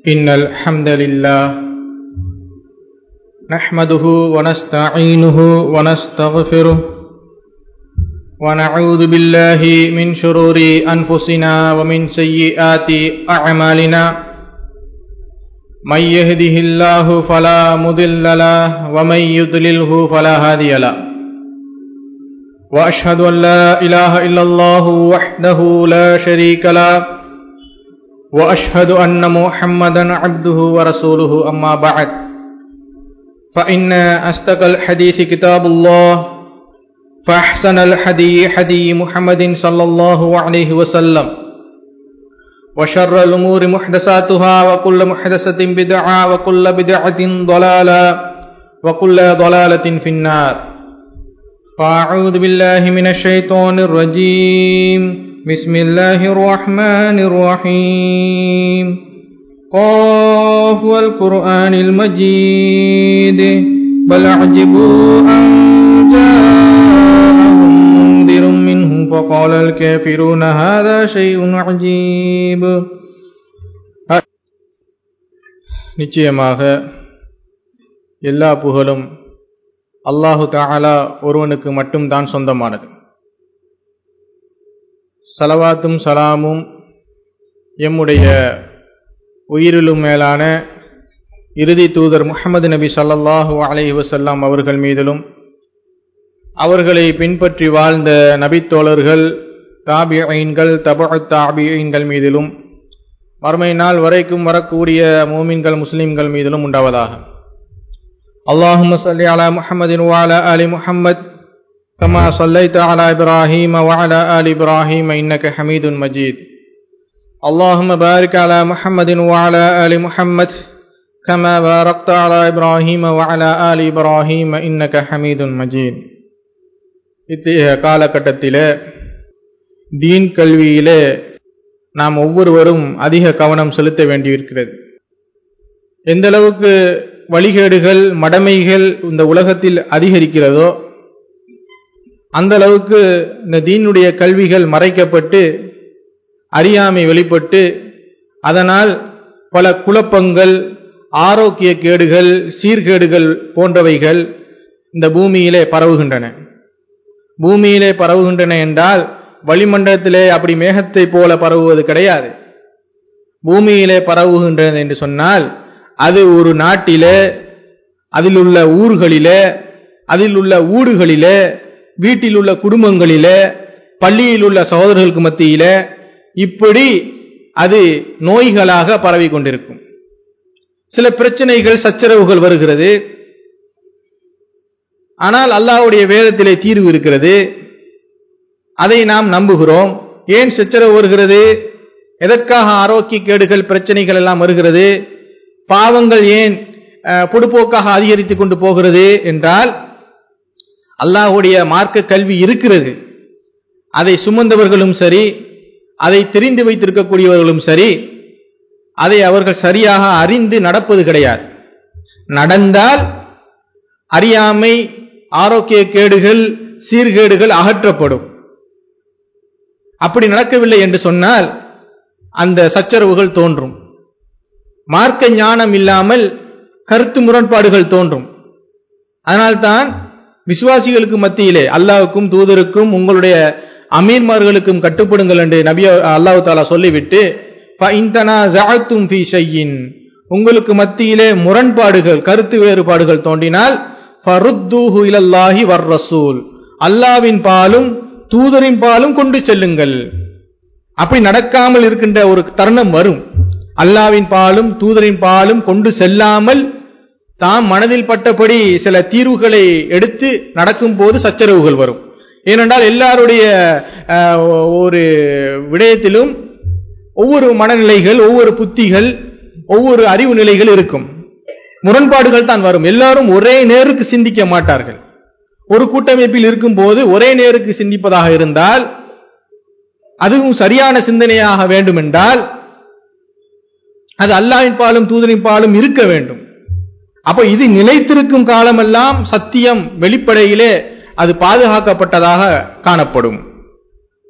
إن الحمد لله نحمده ونستعينه ونستغفره ونعوذ بالله من شرور أنفسنا ومن سيئات أعمالنا من يهده الله فلا مضل له ومن يضلله فلا هادي له وأشهد أن لا إله إلا الله وحده لا شريك له وأشهد أن محمدا عبده ورسوله أما بعد فإن أصدق الحديث كتاب الله فأحسن الحديث حديث محمد صلى الله عليه وسلم وشر الأمور محدثاتها وكل محدثة بدعة وكل بدعة ضلالة وكل ضلالة في النار فأعوذ بالله من الشيطان الرجيم بسم الله الرحمن الرحيم قاف والقرآن المجيد بل عجبوا أن جاءهم منذر منهم فقال الكافرون هذا شيء عجيب. நிச்சயமாக எல்லா புகழும் அல்லாஹு தஆலா ஒருவனுக்கு மட்டும்தான் சொந்தமானது. ஸலவாத்தும் சலாமும் எம்முடைய உயிரிலும் மேலான இறுதி தூதர் முஹம்மது நபி ஸல்லல்லாஹு அலைஹி வஸல்லம் அவர்கள் மீதிலும் அவர்களை பின்பற்றி வாழ்ந்த நபித்தோழர்கள் தாபிஈன்கள் தபஉத் தாபிஈன்கள் மீதிலும் மறுமை நாள் வரைக்கும் வரக்கூடிய மூமின்கள் முஸ்லிம்கள் மீதிலும் உண்டாவதாக. அல்லாஹும்ம ஸல்லி அலா முஹம்மதின் வ அலா ஆலி முஹம்மத் كما صليت على إبراهيم وعلى آل إبراهيم إنك حميد مجيد. اللهم بارك على محمد وعلى آل محمد كما باركت على إبراهيم وعلى آل إبراهيم إنك حميد مجيد. இத்தகைய காலகட்டத்திலே தீன் கல்வியிலே நாம் ஒவ்வொருவரும் அதிக கவனம் செலுத்த வேண்டியிருக்கிறது. எந்த அளவுக்கு வழிகேடுகள் மடமைகள் இந்த உலகத்தில் அதிகரிக்கிறதோ அந்த அளவுக்கு இந்த தீனுடைய கல்விகள் மறைக்கப்பட்டு அறியாமை வெளிப்பட்டு அதனால் பல குழப்பங்கள் ஆரோக்கிய கேடுகள் சீர்கேடுகள் போன்றவைகள் இந்த பூமியிலே பரவுகின்றன. பூமியிலே பரவுகின்றன என்றால் வளிமண்டலத்திலே அப்படி மேகத்தை போல பரவுவது கிடையாது. பூமியிலே பரவுகின்றது என்று சொன்னால் அது ஒரு நாட்டிலே அதில் உள்ள ஊர்களிலே அதில் உள்ள ஊடுகளிலே வீட்டில் உள்ள குடும்பங்களிலே பள்ளியில் உள்ள சகோதரர்களுக்கு மத்தியிலே இப்படி அது நோய்களாக பரவி கொண்டிருக்கும். சில பிரச்சனைகள் சச்சரவுகள் வருகிறது. ஆனால் அல்லாஹ்வுடைய வேதத்திலே தீர்வு இருக்கிறது. அதை நாம் நம்புகிறோம். ஏன் சச்சரவு வருகிறது? எதற்காக ஆரோக்கிய கேடுகள் பிரச்சனைகள் எல்லாம் வருகிறது? பாவங்கள் ஏன் பொடுபோக்காக அதிகரித்துக் கொண்டு போகிறது என்றால் அல்லாஹ்வுடைய மார்க்க கல்வி இருக்கிறது. அதை சுமந்தவர்களும் சரி அதை தெரிந்து வைத்திருக்கக்கூடியவர்களும் சரி அதை அவர்கள் சரியாக அறிந்து நடப்பது கிடையாது. நடந்தால் அறியாமை ஆரோக்கிய கேடுகள் சீர்கேடுகள் அகற்றப்படும். அப்படி நடக்கவில்லை என்று சொன்னால் அந்த சச்சரவுகள் தோன்றும். மார்க்க ஞானம் இல்லாமல் கருத்து முரண்பாடுகள் தோன்றும். அதனால்தான் விசுவாசிகளுக்கு மத்தியிலே அல்லாஹ்வுக்கும் தூதருக்கும் உங்களுடைய அமீர்மார்களுக்கும் கட்டுப்படுங்கள் என்று நபி அல்லாஹ் தஆலா சொல்லிவிட்டு ஃபஇன் தனாஸஅதும் ஃபீ ஷைஇன் உங்களுக்கு மத்தியிலே முரண்பாடுகள் கருத்து வேறுபாடுகள் தோன்றினால் ஃபருத்தூஹு இலல்லாஹி வர் ரசூல் அல்லாஹ்வின் பாலும் தூதரின் பாலும் கொண்டு செல்லுங்கள். அப்படி நடக்காமல் இருக்கின்ற ஒரு தருணம் வரும். அல்லாஹ்வின் பாலும் தூதரின் பாலும் கொண்டு செல்லாமல் தாம் மனதில் பட்டபடி சில தீர்வுகளை எடுத்து நடக்கும் போது சச்சரவுகள் வரும். ஏனென்றால் எல்லாருடைய ஒரு விடயத்திலும் ஒவ்வொரு மனநிலைகள் ஒவ்வொரு புத்திகள் ஒவ்வொரு அறிவு நிலைகள் இருக்கும். முரண்பாடுகள் தான் வரும். எல்லாரும் ஒரே நேருக்கு சிந்திக்க மாட்டார்கள். ஒரு கூட்டமைப்பில் இருக்கும் போது ஒரே நேருக்கு சிந்திப்பதாக இருந்தால் அதுவும் சரியான சிந்தனையாக வேண்டும் என்றால் அது அல்லாஹ்வின் பாலும் தூதரின் பாலும் இருக்க வேண்டும். அப்ப இது நிலைத்திருக்கும் காலமெல்லாம் சத்தியம் வெளிப்படையிலே அது பாதுகாக்கப்பட்டதாக காணப்படும்.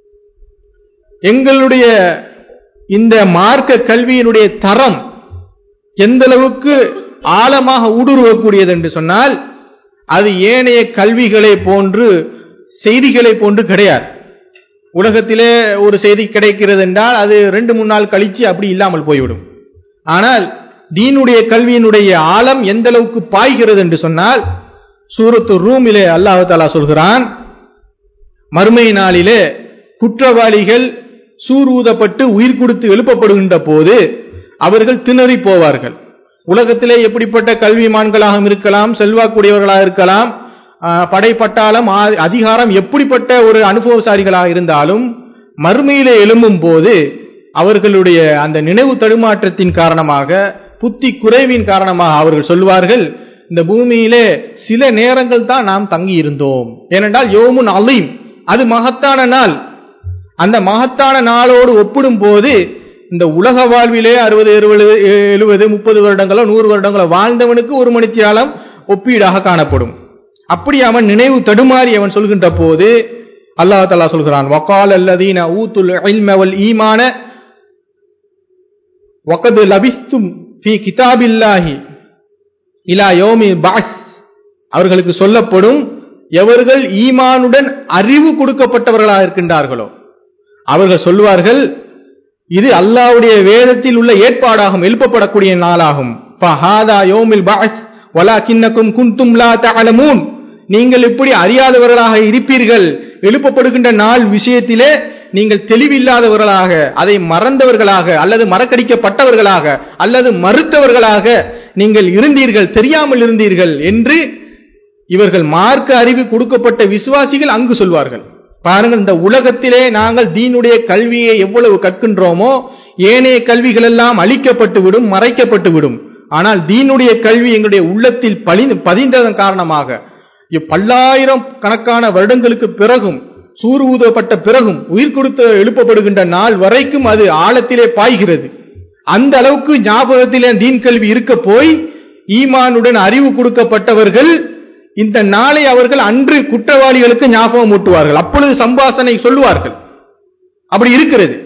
எங்களுடைய இந்த மார்க்க கல்வியினுடைய தரம் எந்த அளவுக்கு ஆழமாக ஊடுருவக்கூடியது என்று சொன்னால் அது ஏனைய கல்விகளை போன்று செய்திகளை போன்று கிடையாது. உலகத்திலே ஒரு செய்தி கிடைக்கிறது என்றால் அது 2-3 நாள் கழிச்சு அப்படி இல்லாமல் போய்விடும். ஆனால் தீனுடைய கல்வியினுடைய ஆழம் எந்த அளவுக்கு பாய்கிறது என்று சொன்னால் சூரத்து ரூமிலே அல்லாஹ் தஆலா சொல்கிறான், மறுமை நாளிலே குற்றவாளிகள் சூரூதப்பட்டு உயிர் கொடுத்து எழுப்பப்படுகின்ற போது அவர்கள் திணறி போவார்கள். உலகத்திலே எப்படிப்பட்ட கல்விமான்களாக இருக்கலாம், செல்வாக்குடையவர்களாக இருக்கலாம், படைப்பட்டாலும் அதிகாரம் எப்படிப்பட்ட ஒரு அனுபவசாரிகளாக இருந்தாலும் மறுமையிலே எழும்பும் போது அவர்களுடைய அந்த நினைவு தடுமாற்றத்தின் காரணமாக, புத்தி குறைவின் காரணமாக அவர்கள் சொல்வார்கள், இந்த பூமியிலே சில நேரங்கள் தான் நாம் தங்கி இருந்தோம். ஏனென்றால் யௌமுன் அலீம், அது மகத்தான நாள். அந்த மகத்தான நாளோடு ஒப்பிடும் போது இந்த உலக வாழ்விலே 60, 70, 30 வருடங்களோ 100 வருடங்களோ வாழ்ந்தவனுக்கு ஒரு மணித்தியாலம் ஒப்பீடாக காணப்படும். அப்படி அவன் நினைவு தடுமாறி அவன் சொல்கின்ற போது அல்லாஹ் தஆலா சொல்கிறான், வகால அல்லதீன ஊதுல் இல்ம வல் ஈமான வகத் லபிஸ்தும் ஃபீ கிதாபில்லாஹி இலா யௌமில் பஅஸ். அவர்களுக்கு சொல்லப்படும், எவர்கள் ஈமானுடன் அறிவு கொடுக்கப்பட்டவர்களாக இருக்கின்றார்களோ அவர்கள் சொல்வார்கள், இது அல்லாஹ்வுடைய வேதத்தில் உள்ள ஏற்பாடாகும், எழுப்பப்படக்கூடிய நாளாகும். ஃபஹாதா யௌமில் பஅஸ் வலாகின்னகும் குன்தும் லா தஅலமூன். நீங்கள் இப்படி அறியாதவர்களாக இருப்பீர்கள். எழுப்பப்படுகின்ற நாள் விஷயத்திலே நீங்கள் தெளிவில்லாதவர்களாக, அதை மறந்தவர்களாக அல்லது மறக்கடிக்கப்பட்டவர்களாக அல்லது மறுத்தவர்களாக நீங்கள் இருந்தீர்கள், தெரியாமல் இருந்தீர்கள் என்று இவர்கள் மார்க்க அறிவு கொடுக்கப்பட்ட விசுவாசிகள் அங்கு சொல்வார்கள். பாருங்கள், இந்த உலகத்திலே நாங்கள் தீனுடைய கல்வியை எவ்வளவு கற்கின்றோமோ ஏனைய கல்விகள் எல்லாம் அழிக்கப்பட்டு விடும், மறைக்கப்பட்டு விடும். ஆனால் தீனுடைய கல்வி எங்களுடைய உள்ளத்தில் பதிந்ததன் காரணமாக பல்லாயிரம் கணக்கான வருடங்களுக்கு பிறகும், சூறு ஊதப்பட்ட பிறகும், உயிர் கொடுத்து எழுப்பப்படுகின்ற நாள் வரைக்கும் அது ஆழத்திலே பாய்கிறது. அந்த அளவுக்கு ஞாபகத்திலே தீன் கல்வி இருக்க போய் ஈமானுடன் அறிவு கொடுக்கப்பட்டவர்கள் இந்த நாளை அவர்கள் அன்று குற்றவாளிகளுக்கு ஞாபகம் ஊட்டுவார்கள். அப்பொழுது சம்பாஷணை சொல்லுவார்கள். அப்படி இருக்கிறது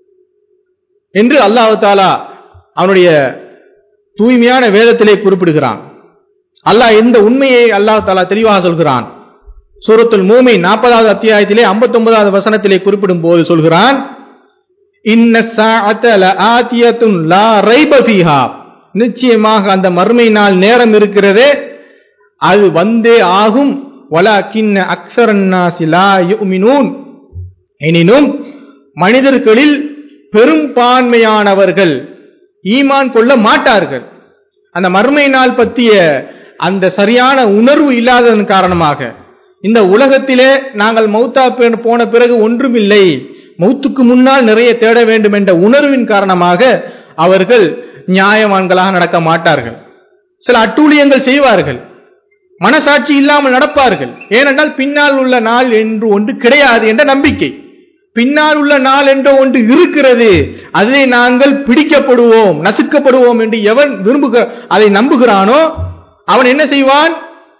என்று அல்லாஹ் தஆலா அவனுடைய தூய்மையான வேதத்திலே குறிப்பிடுகிறான். அல்லாஹ் இந்த உண்மையை அல்லாஹ் தஆலா தெளிவாக சொல்கிறான். சூரத்துல் மூமின் 40வது அத்தியாயத்திலே 59வது வசனத்திலே குறிப்பிடும் போது சொல்கிறான், இன்ன ஸாஅத லஆதியத்துன் லா ரைப ஃபீஹா. நிச்சயமாக அந்த மறுமை நாள் நேரம் இருக்கிறதே அது வந்தே ஆகும். வலாகின்ன அக்ஸரன் நாஸி லா யுமினூன். எனினும் மனிதர்களில் பெரும்பான்மையானவர்கள் ஈமான் கொள்ள மாட்டார்கள். அந்த மறுமை நாள் பற்றிய அந்த சரியான உணர்வு இல்லாததன் காரணமாக இந்த உலகத்திலே நாங்கள் மௌத்தா போன பிறகு ஒன்றுமில்லை, மௌத்துக்கு முன்னால் நிறைய தேட வேண்டும் என்ற உணர்வின் காரணமாக அவர்கள் நியாயவான்களாக நடக்க மாட்டார்கள். சில அட்டூழியங்கள் செய்வார்கள், மனசாட்சி இல்லாமல் நடப்பார்கள். ஏனென்றால் பின்னால் உள்ள நாள் என்று ஒன்று கிடையாது என்ற நம்பிக்கை. பின்னால் உள்ள நாள் என்ற ஒன்று இருக்கிறது, அதிலே நாங்கள் பிடிக்கப்படுவோம், நசுக்கப்படுவோம் என்று எவன் அதை நம்புகிறானோ அவன் என்ன செய்வான்?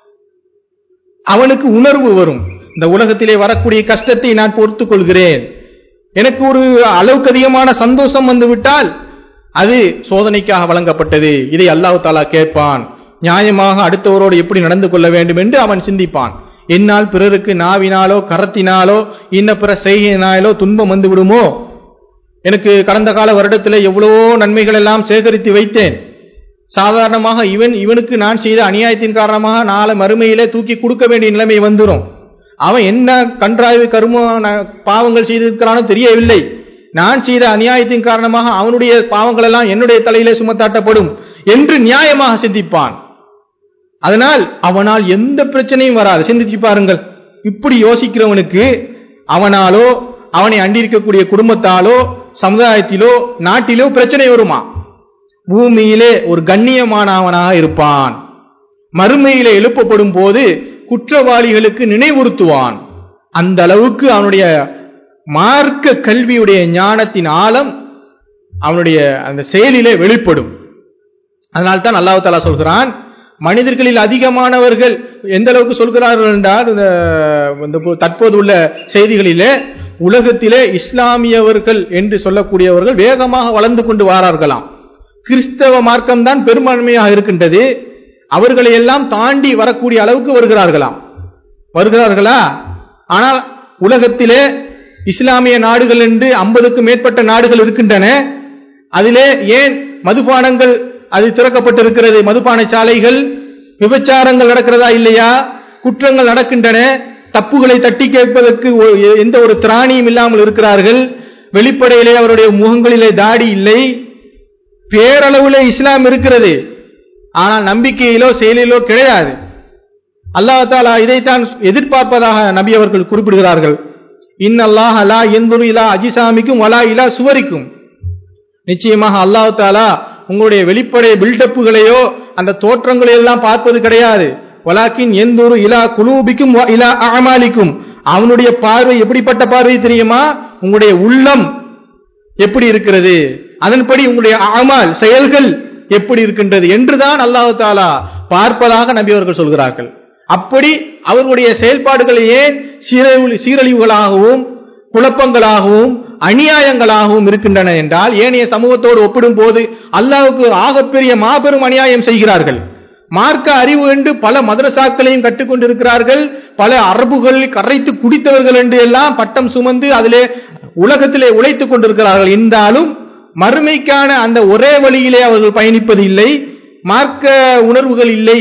அவனுக்கு உணர்வு வரும், இந்த உலகத்திலே வரக்கூடிய கஷ்டத்தை நான் பொறுத்துக் கொள்கிறேன், எனக்கு ஒரு அளவுக்கு அதிகமான சந்தோஷம் வந்துவிட்டால் அது சோதனைக்காக வழங்கப்பட்டது, இதை அல்லாஹ் தஆலா கேட்பான். நியாயமாக அடுத்தவரோடு எப்படி நடந்து கொள்ள வேண்டும் என்று அவன் சிந்திப்பான். என்னால் பிறருக்கு நாவினாலோ கரத்தினாலோ இன்ன பிற செய்கையினாலோ துன்பம் வந்து விடுமோ, எனக்கு கடந்த கால வருடத்தில் எவ்வளவோ நன்மைகள் எல்லாம் சேகரித்து வைத்தேன், சாதாரணமாக இவனுக்கு நான் செய்த அநியாயத்தின் காரணமாக நாளை மறுமையிலே தூக்கி கொடுக்க வேண்டிய நிலைமை வந்துடும். அவன் என்ன கன்றாய்வு கரும பாவங்கள் செய்திருக்கிறானோ தெரியவில்லை, நான் செய்த அநியாயத்தின் காரணமாக அவனுடைய பாவங்கள் எல்லாம் என்னுடைய தலையிலே சுமத்தாட்டப்படும் என்று நியாயமாக சிந்திப்பான். அதனால் அவனால் எந்த பிரச்சனையும் வராது. சிந்திச்சு பாருங்கள், இப்படி யோசிக்கிறவனுக்கு அவனாலோ அவனை அண்டிருக்கக்கூடிய குடும்பத்தாலோ சமுதாயத்திலோ நாட்டிலோ பிரச்சனை வருமா? பூமியிலே ஒரு கண்ணியமானவனாக இருப்பான். மறுமையிலே எழுப்பப்படும் போது குற்றவாளிகளுக்கு நினைவுறுத்துவான். அந்த அளவுக்கு அவனுடைய மார்க்க கல்வியுடைய ஞானத்தின் ஆழம் அவனுடைய அந்த செயலிலே வெளிப்படும். அதனால்தான் அல்லாஹ் தஆலா சொல்கிறான், மனிதர்களில் அதிகமானவர்கள் எந்த அளவுக்கு சொல்கிறார்கள் என்றால், தற்போது உள்ள செய்திகளிலே உலகத்திலே இஸ்லாமியவர்கள் என்று சொல்லக்கூடியவர்கள் வேகமாக வளர்ந்து கொண்டு வாரார்களாம். கிறிஸ்தவ மார்க்கம்தான் பெரும்பான்மையாக இருக்கின்றது. அவர்களை எல்லாம் தாண்டி வரக்கூடிய அளவுக்கு வருகிறார்களா? ஆனால் உலகத்திலே இஸ்லாமிய நாடுகள் என்று 50க்கும் மேற்பட்ட நாடுகள் இருக்கின்றன. அதிலே ஏன் மதுபானங்கள் அது திறக்கப்பட்டிருக்கிறது? மதுபான சாலைகள், விபச்சாரங்கள் நடக்கிறதா இல்லையா? குற்றங்கள் நடக்கின்றன. தப்புகளை தட்டி கேட்பதற்கு எந்த ஒரு திராணியும் இல்லாமல் இருக்கிறார்கள். வெளிப்படையிலே அவருடைய முகங்களிலே தாடி இல்லை. பேரளவிலே இஸ்லாம் இருக்கிறது, ஆனால் நம்பிக்கையிலோ செயலிலோ கிடையாது. அல்லாஹ் தஆலா இதைத்தான் எதிர்பார்ப்பதாக நபி அவர்கள் குறிப்பிடுகிறார்கள். இன்னல்லாஹ லா யன்துரு இலா அஜிசாமிக்கும் வலா இலா சுவரிக்கும். நிச்சயமாக அல்லாஹ் தஆலா உங்களுடைய வெளிப்படை பில்டப்புகளையோ அந்த தோற்றங்களை எல்லாம் பார்ப்பது கிடையாது. வலாக்கின் யன்துரு இலா குலூபிக்கும் வ இலா அஅமாலிக்கும். அவனுடைய பார்வை எப்படிப்பட்ட பார்வை தெரியுமா? உங்களுடைய உள்ளம் எப்படி இருக்கிறது, அதன்படி உங்களுடைய அமால் செயல்கள் எப்படி இருக்கின்றது என்றுதான் அல்லாஹ் தஆலா பார்ப்பதாக நபி அவர்கள் சொல்கிறார்கள். அப்படி அவர்களுடைய செயல்பாடுகள் ஏன் சீரழிவுகளாகவும் குழப்பங்களாகவும் அநியாயங்களாகவும் இருக்கின்றன என்றால், ஏனைய சமூகத்தோடு ஒப்பிடும் போது அல்லாஹ்வுக்கு ஆகப்பெரிய மாபெரும் அநியாயம் செய்கிறார்கள். மார்க்க அறிவு என்று பல மதரசாக்களையும் கற்றுக்கொண்டிருக்கிறார்கள். பல அரபுகள் கரைத்து குடித்தவர்கள் என்று எல்லாம் பட்டம் சுமந்து அதிலே உலகத்திலே உழைத்துக் கொண்டிருக்கிறார்கள். என்றாலும் மறுமைக்கான அந்த ஒரே வழியிலே அவர்கள் பயணிப்பது இல்லை. மார்க்க உணர்வுகள் இல்லை.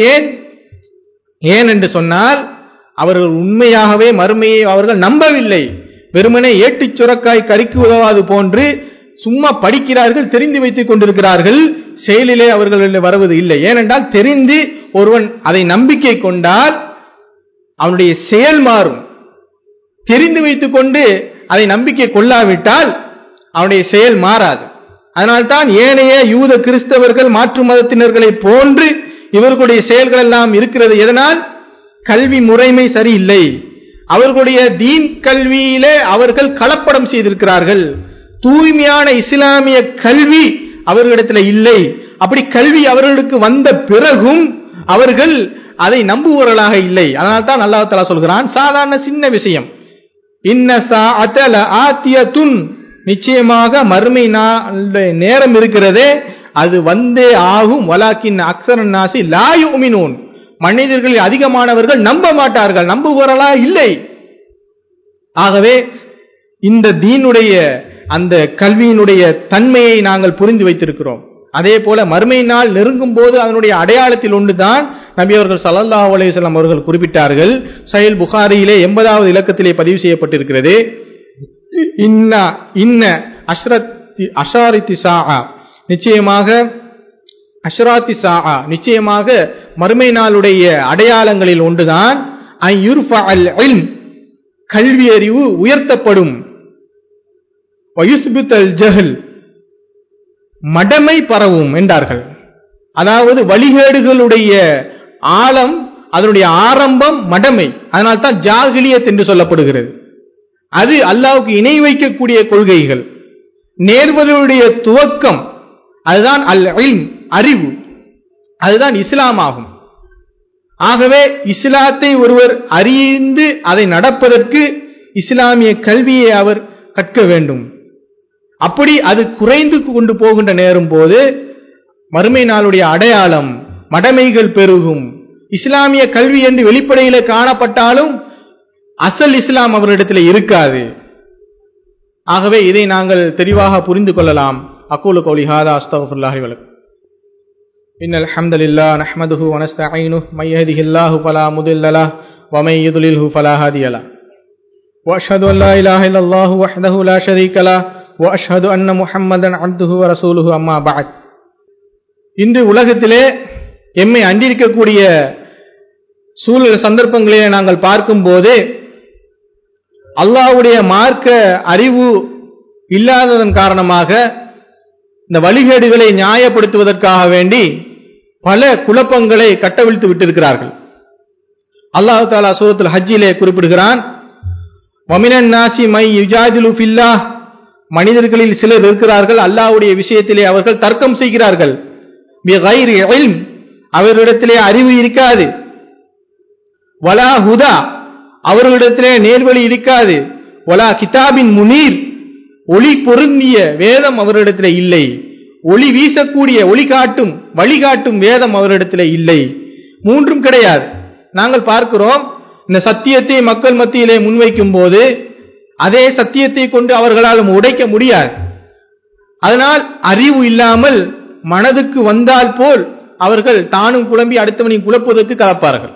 ஏன் என்று சொன்னால், அவர்கள் உண்மையாகவே மறுமையை அவர்கள் நம்பவில்லை. வெறுமனே ஏட்டுச் சுரக்காய் கறிக்கு உதவாது போன்று சும்மா படிக்கிறார்கள், தெரிந்து வைத்துக் கொண்டிருக்கிறார்கள். செயலிலே அவர்கள் வருவது இல்லை. ஏனென்றால் தெரிந்து ஒருவன் அதை நம்பிக்கை கொண்டால் அவனுடைய செயல் மாறும். தெரிந்து வைத்துக் கொண்டு அதை நம்பிக்கை கொள்ளாவிட்டால் அவனுடைய செயல் மாறாது. அதனால்தான் ஏனைய யூத கிறிஸ்தவர்கள் மாற்று மதத்தினர்களை போன்று இவர்களுடைய செயல்கள் எல்லாம் இருக்கிறது. எதனால்? கல்வி முறைமை சரியில்லை. அவர்களுடைய தீன் கல்வியிலே அவர்கள் கலப்படம் செய்திருக்கிறார்கள். தூய்மையான இஸ்லாமிய கல்வி அவர்களிடத்தில் இல்லை. அப்படி கல்வி அவர்களுக்கு வந்த பிறகும் அவர்கள் அதை நம்புவவர்களாக இல்லை. அதனால்தான் அல்லாஹ் தஆலா சொல்கிறான், சாதாரண சின்ன விஷயம், இன்ன ஸாஅத லஆத்தியத்துன், நிச்சயமாக மறுமை நேரம் இருக்கிறதே அது வந்தே ஆகும். வலாக்கின் அக்ஸரன் நாஸி லா யுமினூன், மனிதர்களில் அதிகமானவர்கள் நம்ப மாட்டார்கள், நம்புவவர்களா இல்லை. ஆகவே இந்த தீனுடைய அந்த கல்வியினுடைய தன்மையை நாங்கள் புரிந்து வைத்திருக்கிறோம். அதே போல மறுமை நாள் நெருங்கும் போது அதனுடைய அடையாளத்தில் ஒன்றுதான் நபி அவர்கள் ஸல்லல்லாஹு அலைஹி வஸல்லம் அவர்கள் குறிப்பிட்டார்கள். சஹீஹ் புகாரியிலே 80வது இலக்கத்திலே பதிவு செய்யப்பட்டிருக்கிறது, இன்ன அஷாரித்தி ஸாஅ, நிச்சயமாக அஷ்ராத்தி ஸாஅ, நிச்சயமாக மறுமை நாளுடைய அடையாளங்களில் ஒன்றுதான் அய்யுர்ஃபஅல் இல்ம், கல்வி அறிவு உயர்த்தப்படும், வயுஸ்பித்தல் ஜஹல், மடமை பரவும் என்றார்கள். அதாவது வழிகேடுகளுடைய ஆழம், அதனுடைய ஆரம்பம் மடமை. அதனால்தான் ஜாகிலியத் என்று சொல்லப்படுகிறது. அது அல்லாஹ்வுக்கு இணை வைக்கக்கூடிய கொள்கைகள். நேர்வழியுடைய துவக்கம் அதுதான் அல் இல்ம், அறிவு, அதுதான் இஸ்லாம் ஆகும். ஆகவே இஸ்லாத்தை ஒருவர் அறிந்து அதை நடப்பதற்கு இஸ்லாமிய கல்வியை அவர் கற்க வேண்டும். அப்படி அது குறைந்து கொண்டு போகின்ற நேரும் போது மறுமை நாளுடைய அடையாளம் மடமைகள் பெருகும். இஸ்லாமிய கல்வி என்று வெளிப்படையில காணப்பட்டாலும் அசல் இஸ்லாம் அவரிடத்தில் இருக்காது. ஆகவே இதை நாங்கள் தெளிவாக புரிந்து கொள்ளலாம். அகூலு கௌலி ஹாதா அஸ்தக்ஃபிருல்லாஹி வலக்கும். இன்னல் ஹம்தலில்லாஹ் நஹ்மதுஹு வ நஸ்தஈனுஹு மை யஹ்திஹில்லாஹு ஃபலா முதில்ல லஹு வ மை யுத்லில்ஹு ஃபலா ஹாதிய லஹு வ அஷ்ஹது அன் லா இலாஹா இல்லல்லாஹு வஹ்தஹு லா ஷரீக லஹு வ அஷ்ஹது அன்ன முஹம்மதன் அப்துஹு வ ரசூலுஹு அம்மா பஅத். இன்று உலகத்திலே எம்மை அண்டிருக்கக்கூடிய சூழல் சந்தர்ப்பங்களிலே நாங்கள் பார்க்கும்போது அல்லாஹ்வுடைய மார்க்க அறிவு இல்லாததன் காரணமாக இந்த வழிகேடுகளை நியாயப்படுத்துவதற்காக வேண்டி பல குழப்பங்களை கட்டவிழ்த்து விட்டிருக்கிறார்கள். அல்லாஹ் தஆலா சூரத்துல் ஹஜ்ஜிலே குறிப்பிடுகிறான், வமினன் நாசி மை யுஜாதிலு ஃபில்லாஹ், மனிதர்களில் சிலர் இருக்கிறார்கள் அல்லாஹ்வுடைய விஷயத்திலே அவர்கள் தர்க்கம் செய்கிறார்கள். பிகைரி இல்ம், அவர்களிடத்திலே அறிவு இருக்காது. வலா ஹுதா, அவர்களிடத்திலே நேர்வழி இருக்காது. வலா கிதாபின் முனீர், ஒளி பொருந்திய வேதம் அவர்களிடத்திலே இல்லை. ஒளி வீசக்கூடிய ஒளி காட்டும் வழிகாட்டும் வேதம் அவரிடத்தில் இல்லை. மூன்றும் கிடையாது. நாங்கள் பார்க்கிறோம், இந்த சத்தியத்தை மக்கள் மத்தியிலே முன்வைக்கும் போது அதே சத்தியத்தை கொண்டு அவர்களால் உடைக்க முடியாது. அதனால் அறிவு இல்லாமல் மனதுக்கு வந்தால் போல் அவர்கள் தானும் குழம்பி அடுத்தவனையும் குழப்புவதற்கு கலப்பார்கள்.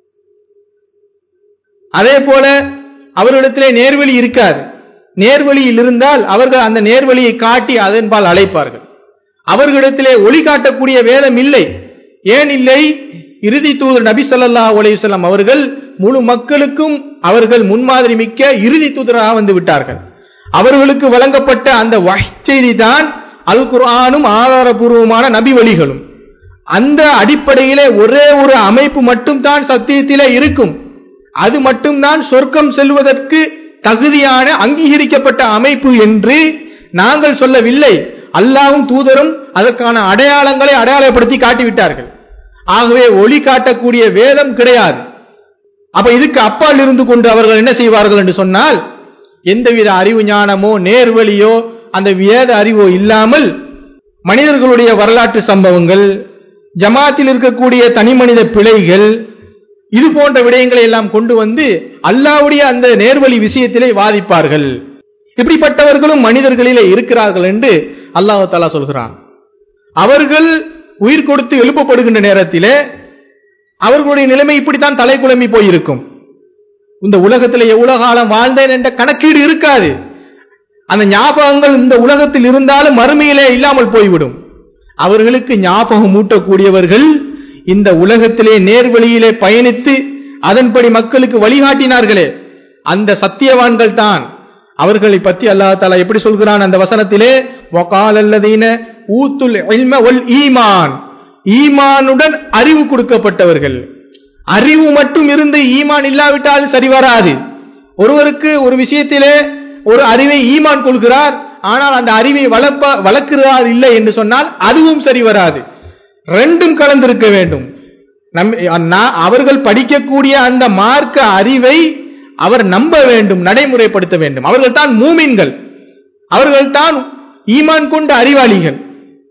அதே போல அவர்களிடத்திலே நேர்வழி இருக்காது. நேர்வழியில் இருந்தால் அவர்கள் அந்த நேர்வழியை காட்டி அதன்பால் அழைப்பார்கள். அவர்களிடத்திலே ஒளி காட்டக்கூடிய வேதம் இல்லை. ஏன் இல்லை? இறுதி தூதர் நபி ஸல்லல்லாஹு அலைஹி வஸல்லம் அவர்கள் முழு மக்களுக்கும் அவர்கள் முன்மாதிரி மிக்க இறுதி தூதராக வந்து விட்டார்கள். அவர்களுக்கு வழங்கப்பட்ட அந்த வஹ் செய்தி தான் அல் குர்ஆனும் ஆதாரபூர்வமான நபி வழிகளும். அந்த அடிப்படையிலே ஒரே ஒரு அமைப்பு மட்டும் தான் சத்தியத்திலே இருக்கும். அது மட்டும்தான் சொர்க்கம் செல்வதற்கு தகுதியான அங்கீகரிக்கப்பட்ட அமைப்பு என்று நாங்கள் சொல்லவில்லை. அல்லாஹ்வும் தூதரும் அதற்கான அடையாளங்களை அடையாளப்படுத்தி காட்டிவிட்டார்கள். ஆகவே ஒளி காட்டக்கூடிய வேதம் கிடையாது. அப்ப இதுக்கு அப்பால் இருந்து கொண்டு அவர்கள் என்ன செய்வார்கள் என்று சொன்னால், எந்தவித அறிவு ஞானமோ நேர்வழியோ அந்த வேத அறிவோ இல்லாமல் மனிதர்களுடைய வரலாற்று சம்பவங்கள், ஜமாத்தில் இருக்கக்கூடிய தனி மனித பிழைகள், இது போன்ற விடயங்களை எல்லாம் கொண்டு வந்து அல்லாஹ்வுடைய அந்த நேர்வழி விஷயத்திலே வாதிப்பார்கள். இப்படிப்பட்டவர்களும் மனிதர்களிலே இருக்கிறார்கள் என்று அல்லாஹ் தஆலா சொல்கிறான். அவர்கள் உயிர் கொடுத்து எழுப்பப்படுகின்ற நேரத்திலே அவர்களுடைய நிலைமை இப்படித்தான் தலை குழம்பி போயிருக்கும். இந்த உலகத்தில் எவ்வளவு காலம் வாழ்ந்தேன் என்ற கணக்கீடு இருக்காது. அந்த ஞாபகங்கள் இந்த உலகத்தில் இருந்தாலும் மறுமையிலே இல்லாமல் போய்விடும். அவர்களுக்கு ஞாபகம் ஊட்டக்கூடியவர்கள் இந்த உலகத்திலே நேர்வழியிலே பயணித்து அதன்படி மக்களுக்கு வழிகாட்டினார்களே, அந்த சத்தியவான்கள் தான். அவர்களை பற்றி அல்லாஹ் தஆலா எப்படி சொல்கிறான் அந்த வசனத்திலே, வகாலல்லதீன ஊத்துல் இல்ம வல் ஈமான், ஈமானுடன் அறிவு கொடுக்கப்பட்டவர்கள். அறிவு மட்டும் இருந்து ஈமான் இல்லாவிட்டால் சரி வராது. ஒருவருக்கு ஒரு விஷயத்திலே ஒரு அறிவை ஈமான் கொள்கிறார், ஆனால் அந்த அறிவை வளர்க்கிறார் இல்லை என்று சொன்னால் அதுவும் சரி வராது. ரெண்டும் கலந்திருக்க வேண்டும். அவர்கள் படிக்கக்கூடிய அந்த மார்க்க அறிவை அவர் நம்ப வேண்டும், நடைமுறைப்படுத்த வேண்டும். அவர்கள் தான் மூமின்கள், அவர்கள் தான் ஈமான் கொண்ட அறிவாளிகள்.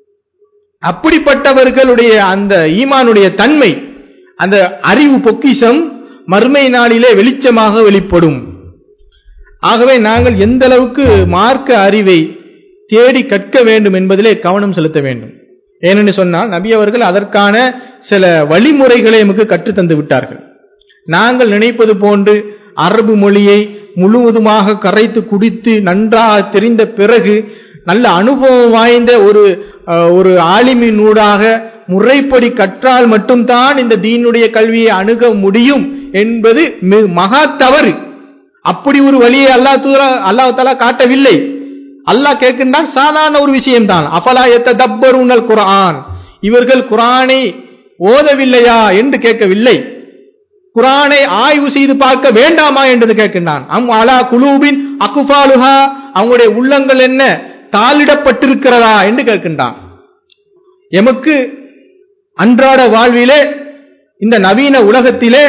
அப்படிப்பட்டவர்களுடைய அந்த ஈமானுடைய தன்மை, அந்த அறிவு பொக்கிஷம் மறுமை நாளிலே வெளிச்சமாக வெளிப்படும். ஆகவே நாங்கள் எந்த அளவுக்கு மார்க்க அறிவை தேடி கற்க வேண்டும் என்பதிலே கவனம் செலுத்த வேண்டும். ஏனென்று சொன்னால் நபி அவர்கள் அதற்கான சில வழிமுறைகளை நமக்கு கற்றுத்தந்து விட்டார்கள். நாங்கள் நினைப்பது போன்று அரபு மொழியை முழுவதுமாக கரைத்து குடித்து நன்றாக தெரிந்த பிறகு நல்ல அனுபவம் வாய்ந்த ஒரு ஆலிமின் ஊடாக முறைப்படி கற்றால் மட்டும்தான் இந்த தீனுடைய கல்வியை அணுக முடியும் என்பது மகா தவறு. அப்படி ஒரு வழியை அல்லாஹ் தஆலா காட்டவில்லை. அல்லாஹ் கேட்கின்றான் சாதாரண ஒரு விஷயம்தான், அஃபலா யததப்பருனல் குர்ஆன், இவர்கள் குர்ஆனை ஓதவில்லையா என்று கேட்கவில்லை. குர்ஆனை ஆய்வு செய்து பார்க்க வேண்டாமா என்று கேட்கின்றான். அம் அலா குலூபின் அக்ஃபாலுஹா, அவங்களுடைய உள்ளங்கள் என்ன தாளிடப்பட்டிருக்கிறதா என்று கேட்கின்றான். எமக்கு அன்றாட வாழ்விலே இந்த நவீன உலகத்திலே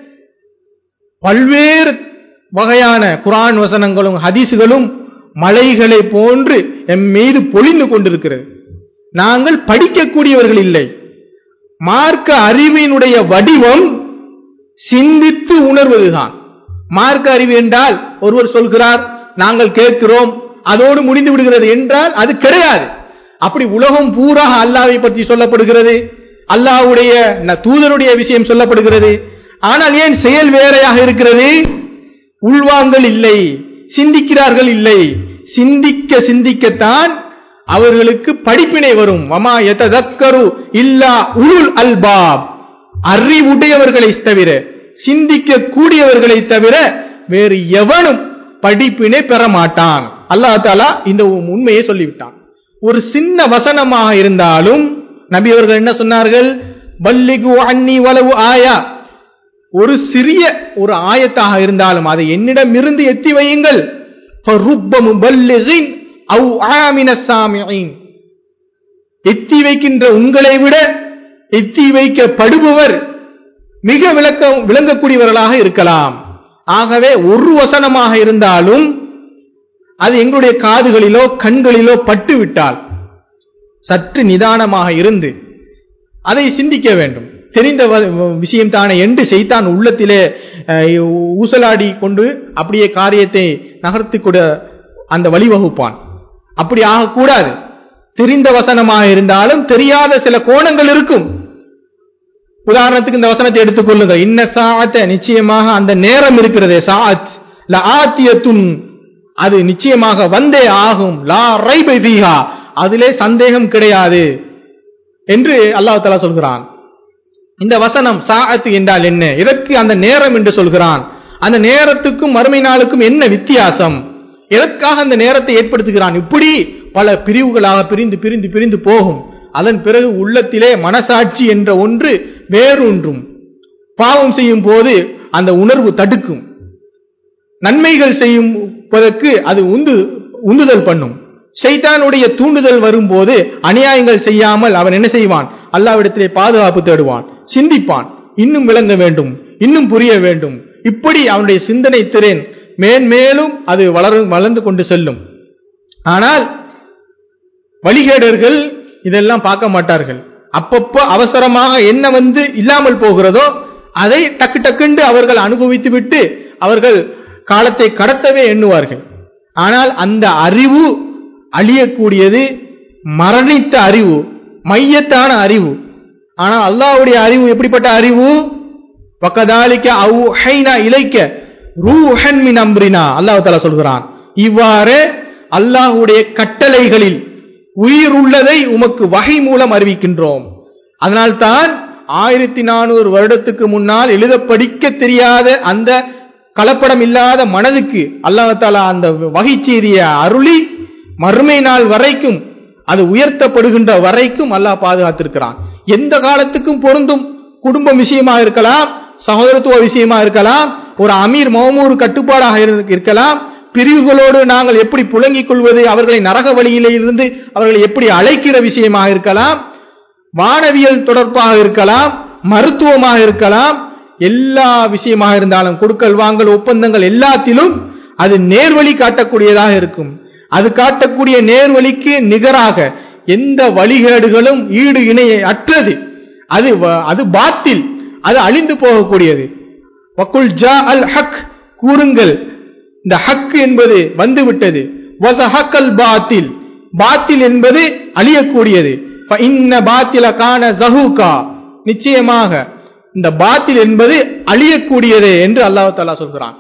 பல்வேறு வகையான குர்ஆன் வசனங்களும் ஹதீசுகளும் மலைகளை போன்று எம் மீது பொழிந்து கொண்டிருக்கிறது. நாங்கள் படிக்கக்கூடியவர்கள் இல்லை. மார்க்க அறிவினுடைய வடிவம் சிந்தித்து உணர்வதுதான் மார்க்க அறிவு என்றால். ஒருவர் சொல்கிறார் நாங்கள் கேட்கிறோம் அதோடு முடிந்து விடுகிறது என்றால் அது கிடையாது. அப்படி உலகம் பூரா அல்லாஹ்வை பற்றி சொல்லப்படுகிறது, அல்லாஹ்வுடைய தூதருடைய விஷயம் சொல்லப்படுகிறது. ஆனால் ஏன் செயல் வேறையாக இருக்கிறது? உள்வாங்கல் இல்லை, சிந்திக்கிறார்கள் இல்லை. சிந்திக்கத்தான் அவர்களுக்கு படிப்பினை வரும். வமா யததக்கரு இல்லா உலுல் அல்பாப், அறிவுடையவர்களை தவிர, சிந்திக்க கூடியவர்களை தவிர வேறு எவனும் படிப்பினை பெற மாட்டான். அல்லாஹ் தஆலா இந்த உண்மையை சொல்லிவிட்டான். ஒரு சின்ன வசனமாக இருந்தாலும் நபி அவர்கள் என்ன சொன்னார்கள்? பல்லிகு அன்னி வலவு ஆயா, ஒரு சிறிய ஒரு ஆயத்தாக இருந்தாலும் அதை என்னிடம் இருந்து எத்தி வையுங்கள். எத்தி வைக்கின்ற உங்களை விட எத்தி வைக்கப்படுபவர் மிக விளங்கக்கூடியவர்களாக இருக்கலாம். ஆகவே ஒரு வசனமாக இருந்தாலும் அது எங்களுடைய காதுகளிலோ கண்களிலோ பட்டுவிட்டால், சற்று நிதானமாக இருந்து அதை சிந்திக்க வேண்டும். தெரிந்த விஷயம் தானே என்று ஷைத்தான் உள்ளத்திலே ஊசலாடி கொண்டு அப்படியே காரியத்தை நகர்த்தி கூட அந்த வழிவகுப்பான். அப்படி ஆகக்கூடாது. தெரிந்த வசனமாக இருந்தாலும் தெரியாத சில கோணங்கள் இருக்கும். உதாரணத்துக்கு இந்த வசனத்தை எடுத்துக்கொள்ளுங்கள். இன்ன சாஅத்த, நிச்சயமாக அந்த நேரம் இருக்கிறதே, சாஅத் லஆத்தியத்துன், அது நிச்சயமாக வந்தே ஆகும், லா ரைப ஃபீஹா, அதிலே சந்தேகம் கிடையாது என்று அல்லாஹ் தஆலா சொல்கிறான். இந்த வசனம் சாஅத் என்றால் என்ன, எதற்கு அந்த நேரம் என்று சொல்கிறான், அந்த நேரத்துக்கும் மறுமை நாளுக்கும் என்ன வித்தியாசம், எதற்காக அந்த நேரத்தை ஏற்படுத்துகிறான். இப்படி பல பிரிவுகளாக பிரிந்து பிரிந்து பிரிந்து போகும். அதன் பிறகு உள்ளத்திலே மனசாட்சி என்ற ஒன்று வேறொன்றும். பாவம் செய்யும் போது அந்த உணர்வு தடுக்கும், நன்மைகள் செய்யும்பதற்கு அது உந்துதல் பண்ணும். ஷைத்தானுடைய தூண்டுதல் வரும்போது அநியாயங்கள் செய்யாமல் அவன் என்ன செய்வான், அல்லாஹ்விடத்திலே பாதுகாப்பு தேடுவான், சிந்திப்பான், இன்னும் விளங்க வேண்டும், இன்னும் புரிய வேண்டும். இப்படி அவனுடைய சிந்தனை திறன் மேன்மேலும் அது வளர்ந்து கொண்டு செல்லும். ஆனால் வழிகேடர்கள் இதெல்லாம் பார்க்க மாட்டார்கள். அப்பப்போ அவசரமாக என்ன இல்லாமல் போகிறதோ அதை டக்கு டக்குண்டு அவர்கள் அனுபவித்து விட்டு அவர்கள் காலத்தை கடத்தவே எண்ணுவார்கள். ஆனால் அந்த அறிவு அழியக்கூடியது, மரணித்த அறிவு, மையத்தான அறிவு. ஆனால் அல்லாஹ்வுடைய அறிவு எப்படிப்பட்ட அறிவு, வகதாலிக அவ்ஹைனா இலைக்க ரூஹன் மின் அம்ரினா, அல்லாஹ் தஆலா சொல்கிறான், இவ்வாறு அல்லாஹ்வுடைய கட்டளைகளில் உயிர் உள்ளதை உமக்கு வஹி மூலம் அறிவிக்கின்றோம். அதனால்தான் 1400 வருடத்துக்கு முன்னால் எழுத படிக்க தெரியாத அந்த கலப்படம் இல்லாத மனதுக்கு அல்லாஹ் தஆலா அந்த வஹி செய்தியை அருளி மறுமை நாள் வரைக்கும் அது உயர்த்தப்படுகின்ற வரைக்கும் அல்லாஹ் பாதுகாத்திருக்கிறான். எந்த காலத்துக்கும் பொருந்தும். குடும்ப விஷயமா இருக்கலாம், சகோதரத்துவ விஷயமா இருக்கலாம், ஒரு அமீர் மௌமூர் கட்டுப்பாடாக இருக்கலாம், பிரிவுகளோடு நாங்கள் எப்படி புழங்கிக் கொள்வது, அவர்களை நரக வழியிலே இருந்து அவர்களை எப்படி அழைக்கிற விஷயமாக இருக்கலாம், வானவியல் தொடர்பாக இருக்கலாம், மருத்துவமாக இருக்கலாம், எல்லா விஷயமாக இருந்தாலும் கொடுக்கல் வாங்கல் ஒப்பந்தங்கள் எல்லாத்திலும் அது நேர்வழி காட்டக்கூடியதாக இருக்கும். அது காட்டக்கூடிய நேர்வழிக்கு நிகராக எந்த வழிகேடுகளும் ஈடு இணையை அற்றது. அது பாத்தில், அது அழிந்து போகக்கூடியது. வகுல் ஜா அல் ஹக், கூறுங்கள் இந்த ஹக் என்பது வந்துவிட்டது. வஸஹக்கல் பாத்தில், பாத்தில் என்பது அழியக்கூடியது. ஃபஇன்ன பாத்தில கான ஸஹூகா, நிச்சயமாக இந்த பாத்தில் என்பது அழியக்கூடியது என்று அல்லாஹ் தஆலா சொல்கிறான்.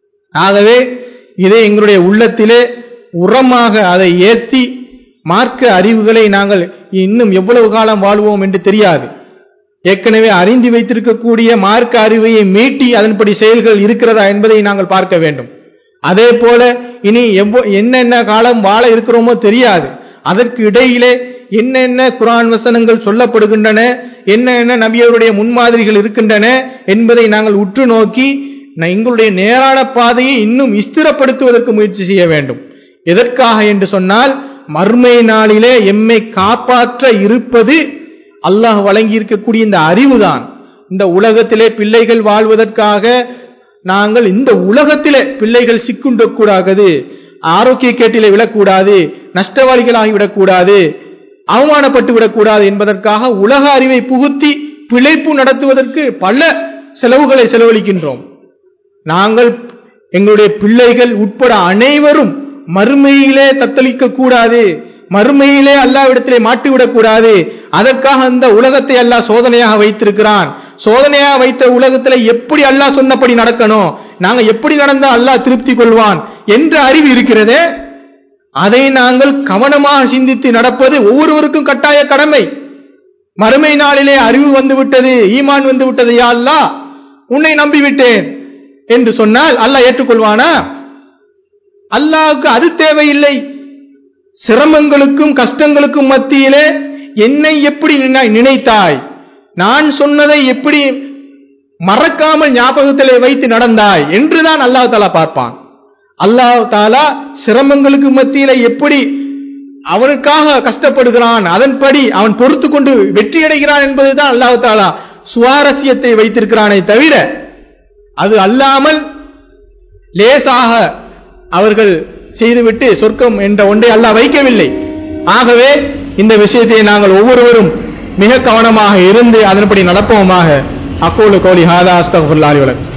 ஆகவே இதை எங்களுடைய உள்ளத்திலே உரமாக அதை ஏற்றி மார்க்க அறிவுகளை நாங்கள் இன்னும் எவ்வளவு காலம் வாழ்வோம் என்று தெரியாது. ஏற்கனவே அறிந்து வைத்திருக்கக்கூடிய மார்க்க அறிவையை மீட்டி அதன்படி செயல்கள் இருக்கிறதா என்பதை நாங்கள் பார்க்க வேண்டும். அதே போல இனி என்னென்ன காலம் வாழ இருக்கிறோமோ தெரியாது. அதற்கு இடையிலே என்னென்ன குர்ஆன் வசனங்கள் சொல்லப்படுகின்றன, என்னென்ன நபியவருடைய முன்மாதிரிகள் இருக்கின்றன என்பதை நாங்கள் உற்று நோக்கி எங்களுடைய நேரான பாதையை இன்னும் ஸ்திரப்படுத்துவதற்கு முயற்சி செய்ய வேண்டும். எதற்காக என்று சொன்னால், மறுமை நாளிலே எம்மை காப்பாற்ற இருப்பது அல்லாஹ் வழங்கி இருக்கக்கூடிய இந்த அறிவுதான். இந்த உலகத்திலே பிள்ளைகள் வாழ்வதற்காக நாங்கள் இந்த உலகத்திலே பிள்ளைகள் சிக்குண்டக்கூடாது, ஆரோக்கிய கேட்டிலே விடக்கூடாது, நஷ்டவாளிகளாகி விடக்கூடாது, அவமானப்பட்டு விடக்கூடாது என்பதற்காக உலக அறிவை புகுத்தி பிழைப்பு நடத்துவதற்கு பல செலவுகளை செலவழிக்கின்றோம். நாங்கள் எங்களுடைய பிள்ளைகள் உட்பட அனைவரும் மறுமையிலே தத்தளிக்க கூடாது, மறுமையிலே அல்லாஹ்விடத்திலே மாட்டிவிடக் கூடாது. அதற்காக அந்த உலகத்தை அல்லாஹ் சோதனையாக வைத்திருக்கிறான். சோதனையாக வைத்த உலகத்திலே எப்படி அல்லாஹ் சொன்னபடி நடக்கணும், நாங்க எப்படி நடந்தா அல்லாஹ் திருப்தி கொள்வான் என்ற அறிவு இருக்கிறதே, அதை நாங்கள் கவனமாக சிந்தித்து நடப்பது ஒவ்வொருவருக்கும் கட்டாய கடமை. மறுமை நாளிலே அறிவு வந்துவிட்டது, ஈமான் வந்துவிட்டது, யா அல்லாஹ் உன்னை நம்பிவிட்டேன் என்று சொன்னால் அல்லாஹ் ஏற்றுக்கொள்வானா? அல்லாஹ்வுக்கு அது தேவையில்லை. சிரமங்களுக்கும் கஷ்டங்களுக்கும் மத்தியிலே என்னை எப்படி நினைத்தாய், நான் சொன்னதை எப்படி மறக்காமல் ஞாபகத்திலே வைத்து நடந்தாய் என்றுதான் அல்லாஹ் தஆலா பார்ப்பான். அல்லாஹ் தஆலா சிரமங்களுக்கு மத்தியிலே எப்படி அவனுக்காக கஷ்டப்படுகிறான், அதன்படி அவன் பொறுத்து கொண்டு வெற்றி அடைகிறான் என்பதுதான் அல்லாஹ் தஆலா சுவாரஸ்யத்தை வைத்திருக்கிறானே தவிர, அது அல்லாமல் லேசாக அவர்கள் செய்துவிட்டு சொர்க்கம் என்ற ஒன்றை அல்லாஹ் வைக்கவில்லை. ஆகவே இந்த விஷயத்தை நாங்கள் ஒவ்வொருவரும் மிக கவனமாக இருந்து அதன்படி நடப்போமாக. அக்கூலு கௌலி ஹாதா அஸ்தக்ஃபிருல்லாஹி வலக்கும்.